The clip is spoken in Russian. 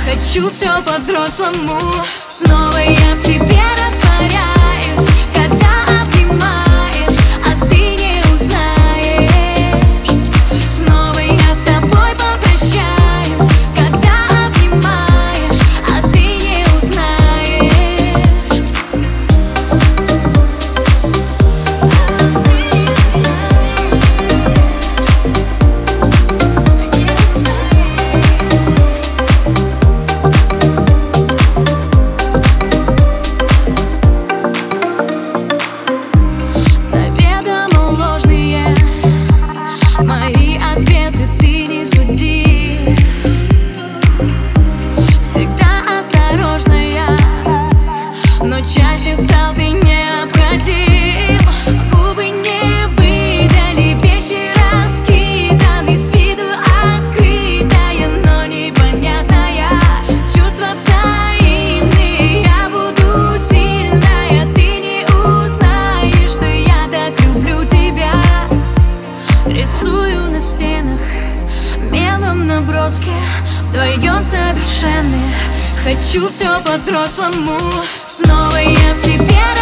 Хочу все по-взрослому. Снова я в тебе растворяюсь, когда обнимаешь, а ты не узнаешь. Снова я с тобой попрощаюсь, когда обнимаешь, а ты не узнаешь. Заведомо ложные мои ответы, ты не суди. Всегда осторожная, но чаще стал ты необходим. Губы не выдали, вещи раскиданы, с виду открытая, но непонятная. Чувства взаимные, я буду сильная, ты не узнаешь, что я так люблю тебя. Рисую на стенах мелом наброски вдвоем совершенные. Хочу все по-взрослому. Снова я в тебе